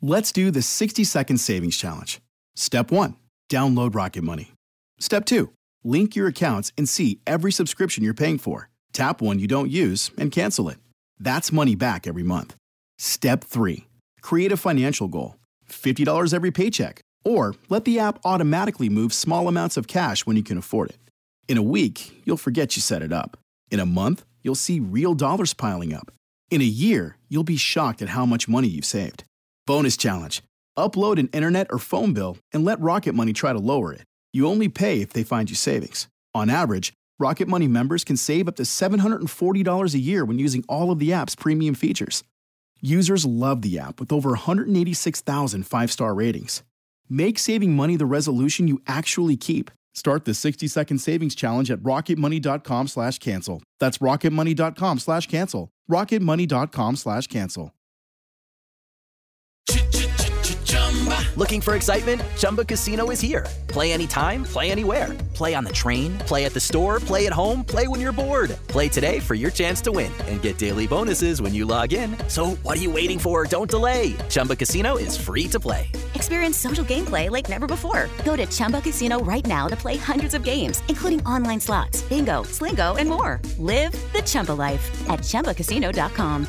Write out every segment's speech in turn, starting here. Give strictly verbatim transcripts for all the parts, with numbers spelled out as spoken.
Let's do the sixty second savings challenge. Step one, download Rocket Money. Step two, link your accounts and see every subscription you're paying for. Tap one you don't use and cancel it. That's money back every month. Step three, create a financial goal. fifty dollars every paycheck. Or let the app automatically move small amounts of cash when you can afford it. In a week, you'll forget you set it up. In a month, you'll see real dollars piling up. In a year, you'll be shocked at how much money you've saved. Bonus challenge. Upload an internet or phone bill and let Rocket Money try to lower it. You only pay if they find you savings. On average, Rocket Money members can save up to seven hundred forty dollars a year when using all of the app's premium features. Users love the app with over one hundred eighty-six thousand five-star ratings. Make saving money the resolution you actually keep. Start the sixty second savings challenge at rocketmoney.com slash cancel. That's rocketmoney.com slash cancel. rocketmoney.com slash cancel. Looking for excitement? Chumba Casino is here. Play anytime, play anywhere. Play on the train, play at the store, play at home, play when you're bored. Play today for your chance to win and get daily bonuses when you log in. So what are you waiting for? Don't delay. Chumba Casino is free to play. Experience social gameplay like never before. Go to Chumba Casino right now to play hundreds of games, including online slots, bingo, Slingo, and more. Live the Chumba life at chumba casino dot com.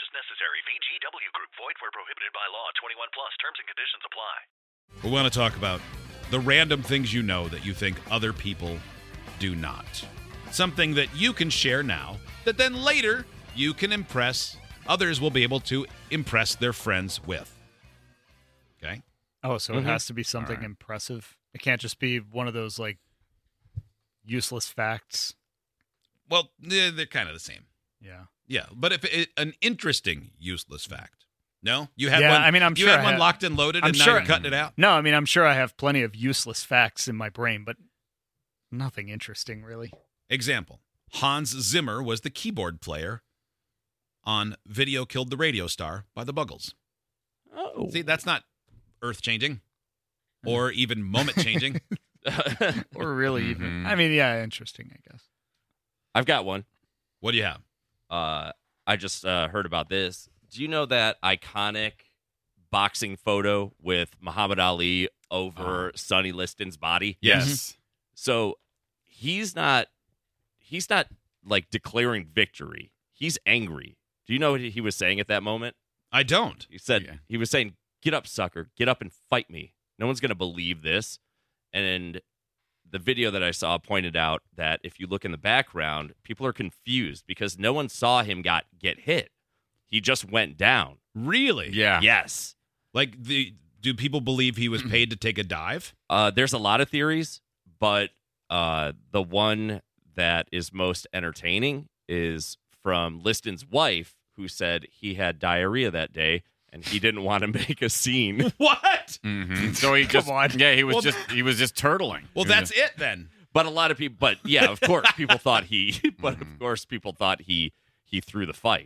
Prohibited by law. Twenty-one plus. Terms and conditions apply. We want to talk about the random things you know that you think other people do not. Something that you can share now that then later you can impress. Others will be able to impress their friends with. Okay? Oh, so Mm-hmm. it has to be something right. impressive. It can't just be one of those, like, useless facts. Well, they're, they're kind of the same. Yeah. Yeah, but if it, an interesting useless fact. No? You had yeah, one I mean, I'm You sure had I one have- locked and loaded I'm and sure now I- you're cutting it out? No, I mean, I'm sure I have plenty of useless facts in my brain, but nothing interesting, really. Example. Hans Zimmer was the keyboard player on Video Killed the Radio Star by the Buggles. Oh. See, that's not earth-changing or even moment-changing. Or really even. Mhm. I mean, yeah, interesting, I guess. I've got one. What do you have? Uh, I just uh, heard about this. Do you know that iconic boxing photo with Muhammad Ali over Uh-huh. Sonny Liston's body? Yes. So he's not he's not like declaring victory. He's angry. Do you know what he was saying at that moment? I don't. He said Yeah. he was saying, "Get up, sucker. Get up and fight me. No one's going to believe this." And the video that I saw pointed out that if you look in the background, people are confused because no one saw him got get hit. He just went down. Really? Yeah. Yes. Like, the do people believe he was paid to take a dive? Uh, there's a lot of theories, but uh, the one that is most entertaining is from Liston's wife, who said he had diarrhea that day and he didn't want to make a scene. What? Mm-hmm. So he just, on. yeah, he was Well, just, he was just turtling. Well, He was that's just- it then. But a lot of people, but yeah, of course, people thought he, but Mhm. of course, people thought he he threw the fight.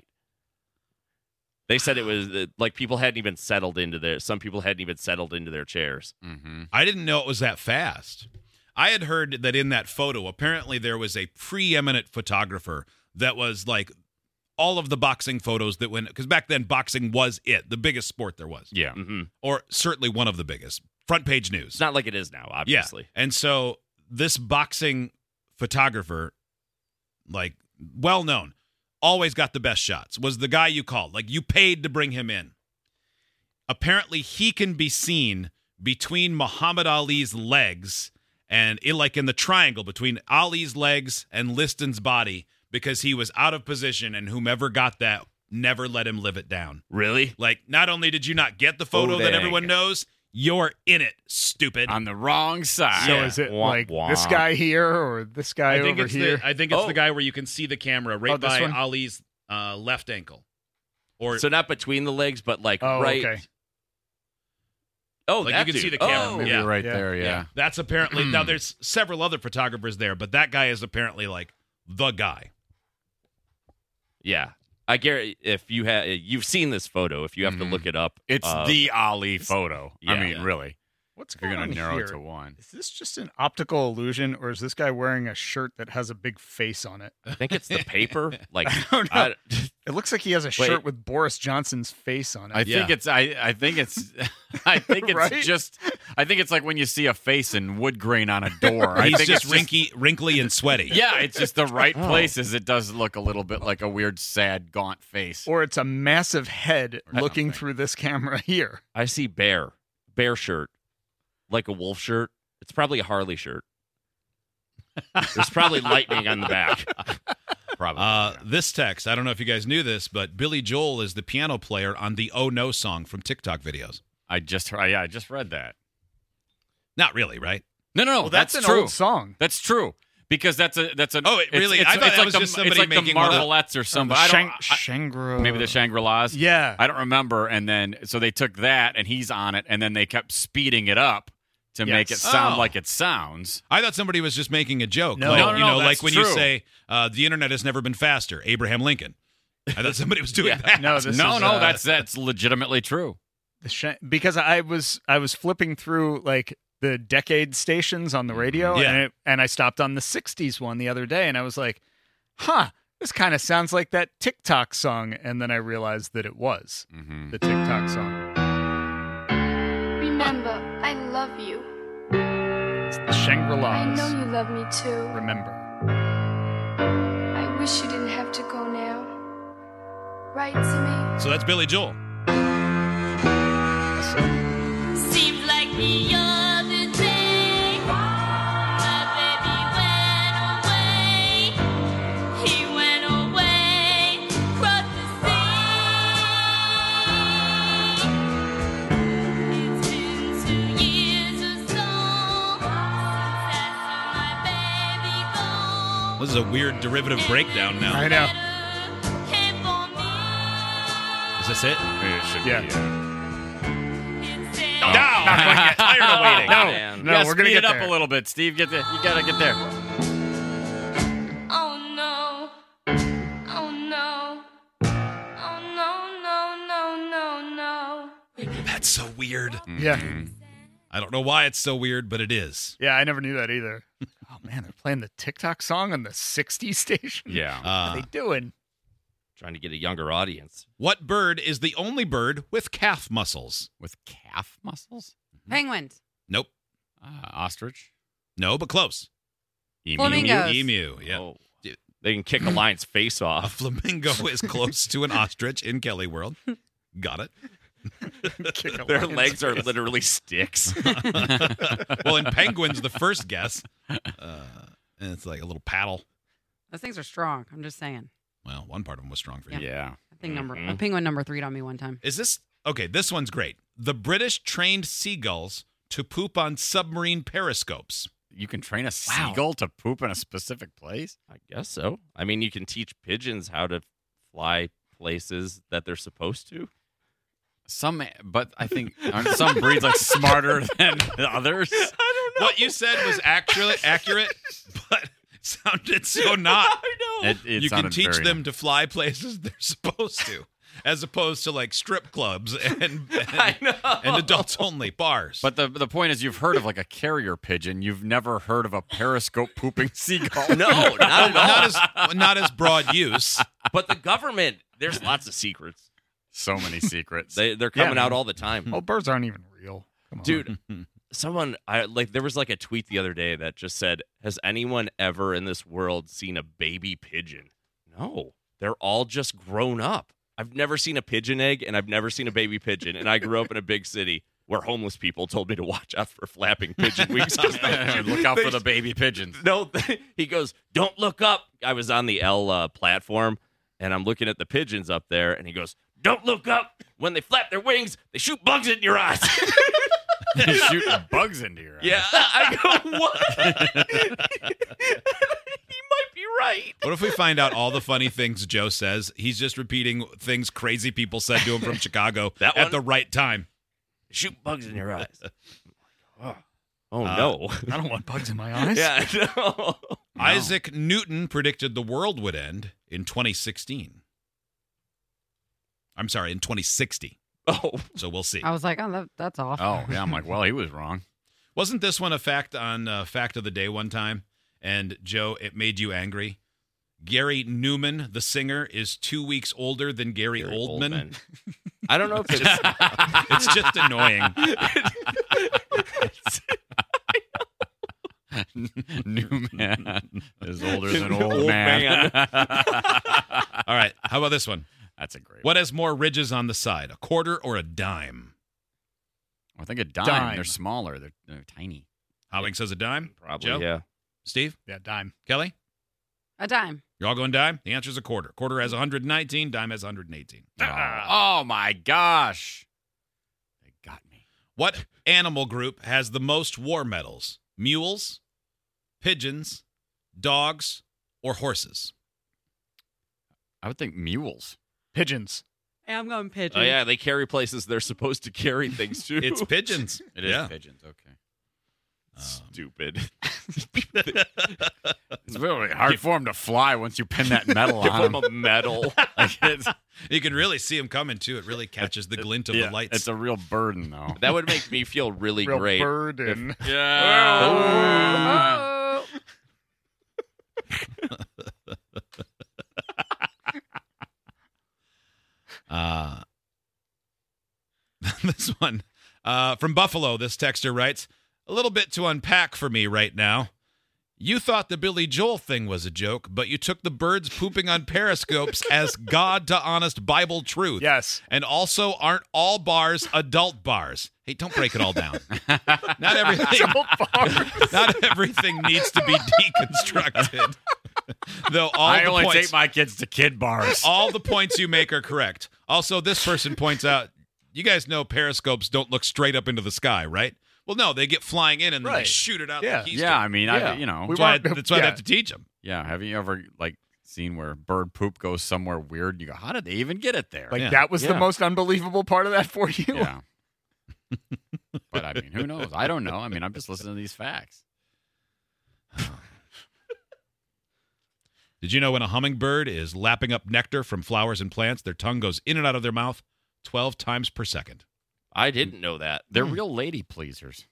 They said it was uh, like people hadn't even settled into their. Some people hadn't even settled into their chairs. Mm-hmm. I didn't know it was that fast. I had heard that in that photo, apparently there was a preeminent photographer that was like all of the boxing photos that went, because back then boxing was it, the biggest sport there was. Yeah. hmm Or certainly one of the biggest. Front page news. It's not like it is now, obviously. Yeah. And so this boxing photographer, like well known, always got the best shots, was the guy you called. Like you paid to bring him in. Apparently he can be seen between Muhammad Ali's legs and it, like in the triangle between Ali's legs and Liston's body, because he was out of position and whomever got that never let him live it down. Really? Like, not only did you not get the photo Oh, that dang. everyone knows, you're in it, stupid. On the wrong side. So Yeah. is it Womp like womp. this guy here or this guy I think over it's here? the I think it's Oh. the guy where you can see the camera right Oh, this by one? Ali's uh, left ankle. Or So not between the legs, but like Oh, right. okay. Oh, Like, that you can see dude. the camera. Oh. Maybe Yeah. right Yeah. there, yeah. Yeah. that's apparently now there's several other photographers there, but that guy is apparently like the guy. Yeah. I guarantee if you have you've seen this photo, if you have Mhm. to look it up. It's uh, the Ali photo. I yeah. mean, Yeah. really. What's If you're going gonna on narrow here? it to one. Is this just an optical illusion, or is this guy wearing a shirt that has a big face on it? I think it's the paper. Like, I don't know. I- It looks like he has a Wait. shirt with Boris Johnson's face on it. I Yeah. think it's I, I think it's I think it's Right? just I think it's like when you see a face in wood grain on a door. I He's think just it's wrinkly, wrinkly and sweaty. Yeah, it's just the right Oh. places. It does look a little bit like a weird, sad, gaunt face. or it's a massive head Or looking something. through this camera here. I see bear, bear shirt, like a wolf shirt. It's probably a Harley shirt. There's probably lightning on the back. Probably. Uh, yeah. this text, I don't know if you guys knew this, but Billy Joel is the piano player on the Oh No song from TikTok videos. I just yeah, I just read that. Not really, right? No, no, no. Well, that's, an true. old song. That's true. Because that's a that's an Oh, it it's- really- It's, I thought it's that like was the, just it's somebody like the making one of the- Marvelettes or something. the I Shang- don't. I- Shangri- maybe the Shangri-Las. Yeah. I don't remember. And then so they took that and he's on it, and then they kept speeding it up to make it Yes. sound Oh. like it sounds. I thought somebody was just making a joke. No. like, No, no, you know, no, like that's when you true. say uh, the internet has never been faster, Abraham Lincoln. I thought somebody was doing Yeah. that. No, this no, is, no, uh, that's that's legitimately true. the Sha- because I was I was flipping through like the decade stations on the radio, Yeah. and it, and I stopped on the sixties one the other day, and I was like, "Huh, this kind of sounds like that TikTok song." And then I realized that it was Mm-hmm. the TikTok song. Remember, I love you. It's the I Shangri-Las. know you love me too. Remember. I wish you didn't have to go now. Right to me? So that's Billy Joel. Seems like the other day, my baby went away. He went away, crossed the sea. It's been two years or so since I saw my baby go. This is a weird derivative breakdown now. I know. Came for me. Is this it? It should Yeah. be. Yeah. It said, Not quite yet. Tired of waiting. No, man. no, Yeah, we're gonna speed get it up there. a little bit, Steve. Get there. You gotta get there. oh no, oh no, oh no, no, no, no, no. That's so weird. Yeah, I don't know why it's so weird, but it is. yeah, I never knew that either. Oh man, they're playing the TikTok song on the sixties station. Yeah. What Uh, are they doing? Trying to get a younger audience. what bird is the only bird with calf muscles? With calf muscles? Penguins. Nope. Uh, ostrich? No, but close. Emu? Flamingos. Emu. Yeah. Oh. They can kick a lion's face A off. flamingo is close to an ostrich in Kelly World. Got it. Kick a Their lion's legs are face. literally sticks. Well, in penguins, the first guess, uh, and it's like a little paddle. Those things are strong. I'm just saying. Well, one part of them was strong for you. Yeah. I think number Mhm. a penguin number three on me one time. Is this okay? This one's great. The British trained seagulls to poop on submarine periscopes. You can train a seagull to poop in a specific place? I guess so. I mean, you can teach pigeons how to fly places that they're supposed to. Some, but I think aren't some breeds like smarter than others? What you said was actually accurate, but sounded so not. I know. It, it You can sounded teach very them to fly places they're supposed to, as opposed to like strip clubs and and, I know. and adults only bars. But the the point is, you've heard of like a carrier pigeon. You've never heard of a periscope pooping seagull. No, not at all. not as not as broad use. But the government, there's lots of secrets. So many secrets. They they're coming Yeah. out all the time. Oh, birds aren't even real. Come on. Dude, someone I like there was like a tweet the other day that just said, "Has anyone ever in this world seen a baby pigeon?" No. They're all just grown up. I've never seen a pigeon egg and I've never seen a baby pigeon, and I grew up in a big city where homeless people told me to watch out for flapping pigeon wings. Look out for the baby pigeons. No, he goes, "Don't look up." I was on the L uh, platform, and I'm looking at the pigeons up there, and he goes, "Don't look up. When they flap their wings, they shoot bugs into your eyes." They're shooting bugs into your eyes. Yeah, I go, what? He might be right. What if we find out all the funny things Joe says? He's just repeating things crazy people said to him from Chicago That at one? the right time. Shoot bugs in your eyes. Oh, oh Uh, no. I don't want bugs in my eyes. Yeah, no. Isaac Newton predicted the world would end in twenty sixteen. I'm sorry, in twenty sixty. Oh, So we'll see. I was like, oh, that, that's off. Oh, yeah. I'm like, well, he was wrong. Wasn't this one a fact on uh, Fact of the Day one time? And Joe, it made you angry. Gary Newman, the singer, is two weeks older than Gary, Gary Oldman. Oldman. I don't know if it's. It's just annoying. New man is older than old, Old man. man. All right, how about this one? That's a great What has more ridges on the side, a quarter or a dime? one. I think a dime. Dime. They're smaller. They're, they're tiny. Howing says a dime. Probably, Joe? yeah. Steve? Yeah, dime. Kelly? A dime. You're all going dime? The answer is a quarter. Quarter has one hundred nineteen, dime has one hundred eighteen. Oh, my gosh. They got me. What animal group has the most war medals? Mules, pigeons, dogs, or horses? I would think mules. Pigeons. Hey, I'm going pigeon. Oh, yeah, they carry places they're supposed to carry things to. It's pigeons. It is Yeah. pigeons. Okay. Stupid. It's really hard for them to fly once you pin that metal Give on them them. a medal. Like it's, You can really see them coming, too. It really catches the glint of yeah, the lights. It's a real burden, though. That would make me feel really Real great. burden. Yeah. Oh. Uh, this one uh, from Buffalo, this texter writes, a little bit to unpack for me right now. You thought the Billy Joel thing was a joke, but you took the birds pooping on periscopes as God to honest Bible truth. Yes. And also, aren't all bars adult bars? Hey, don't break it all down. Not everything. Not everything needs to be deconstructed. Though all I the only points, take my kids to kid bars. all the points you make are correct. Also, this person points out, you guys know periscopes don't look straight up into the sky, right? Well, no, they get flying in and then they Right. shoot it out Yeah. the keystone. Yeah, I mean, Yeah. I, you know, We That's why, want- that's why they yeah. have to teach them. yeah. Have you ever like seen where bird poop goes somewhere weird? You go, how did they even get it there? Like Yeah. that was the Yeah. most unbelievable part of that for you. yeah. But I mean, who knows? I don't know. I mean, I'm just listening to these facts. Did you know when a hummingbird is lapping up nectar from flowers and plants, their tongue goes in and out of their mouth twelve times per second? I didn't know that. They're real lady pleasers.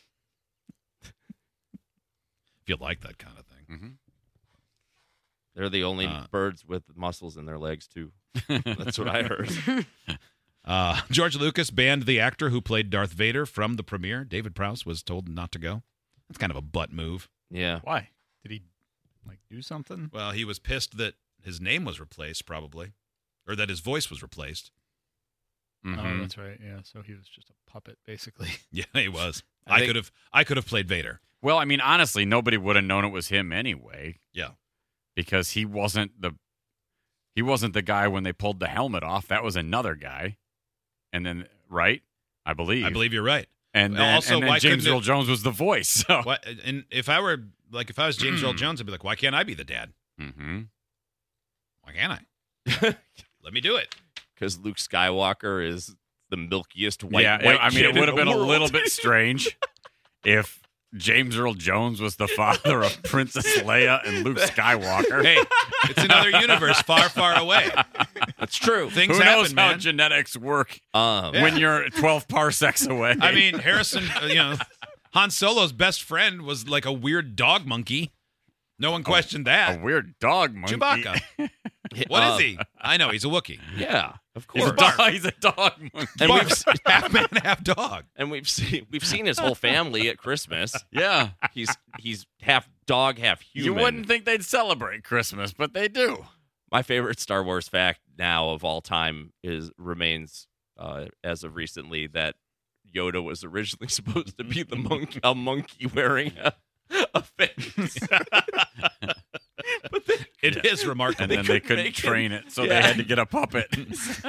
If you like that kind of thing. Mm-hmm. They're the only Uh, birds with muscles in their legs, too. That's what I heard. Uh, George Lucas banned the actor who played Darth Vader from the premiere. David Prowse was told not to go. That's kind of a butt move. Yeah. Why? Did he like do something? Well, he was pissed that his name was replaced, probably, or that his voice was replaced. Oh, Mhm. that's right. Yeah. So he was just a puppet, basically. Yeah, he was. I I think- could have. I could have played Vader. Well, I mean, honestly, nobody would have known it was him anyway. Yeah. Because he wasn't the he wasn't the guy when they pulled the helmet off. That was another guy. And then, right? I believe. I believe you're right. And then, Also, and then why James couldn't Earl it- Jones was the voice. So. Why, and if I were like, if I was James Earl Jones, I'd be like, why can't I be the dad? Mm-hmm. Why can't I? Let me do it. Because Luke Skywalker is the milkiest white, yeah, white I mean, kid it would in have been the a world. little bit strange if James Earl Jones was the father of Princess Leia and Luke Skywalker. Hey, it's another universe far, far away. That's true. Things Who happen, knows how man. genetics work Um, Yeah. when you're twelve parsecs away? I mean, Harrison, uh, you know, Han Solo's best friend was like a weird dog monkey. No one questioned a that. weird dog monkey. Chewbacca. What is uh, he? I know he's a Wookiee. Yeah, of He's course. a dog. He's a dog monkey. And Barf. we've se- half man, half dog. and we've seen we've seen his whole family at Christmas. Yeah. He's he's half dog, half human. You wouldn't think they'd celebrate Christmas, but they do. My favorite Star Wars fact now of all time is remains uh, as of recently that Yoda was originally supposed to be the monkey, a monkey wearing a, a face. But they, It is remarkable. And then they couldn't make him- train it, so Yeah. they had to get a puppet. Jesus.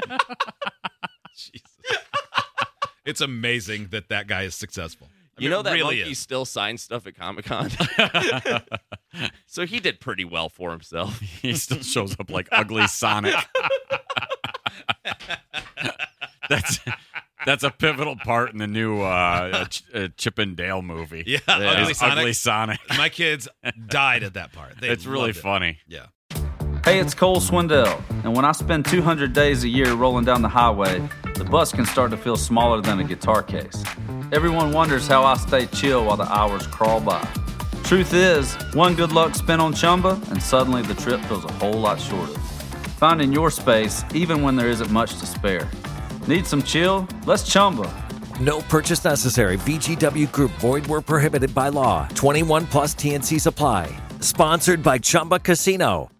It's amazing that that guy is successful. I you mean, know it that really monkey is. still signs stuff at Comic Con, so he did pretty well for himself. He still shows up like ugly Sonic. That's that's a pivotal part in the new uh, Ch- uh, Chip and Dale movie. Yeah, Yeah. Ugly Is Sonic. Ugly Sonic. My kids died at that part. They It's really loved it. funny. Yeah. Hey, it's Cole Swindell, and when I spend two hundred days a year rolling down the highway, the bus can start to feel smaller than a guitar case. Everyone wonders how I stay chill while the hours crawl by. Truth is, one good luck spin on Chumba, and suddenly the trip feels a whole lot shorter. Finding your space, even when there isn't much to spare. Need some chill? Let's Chumba. No purchase necessary. V G W Group. Void where prohibited by law. twenty-one plus T N C supply. Sponsored by Chumba Casino.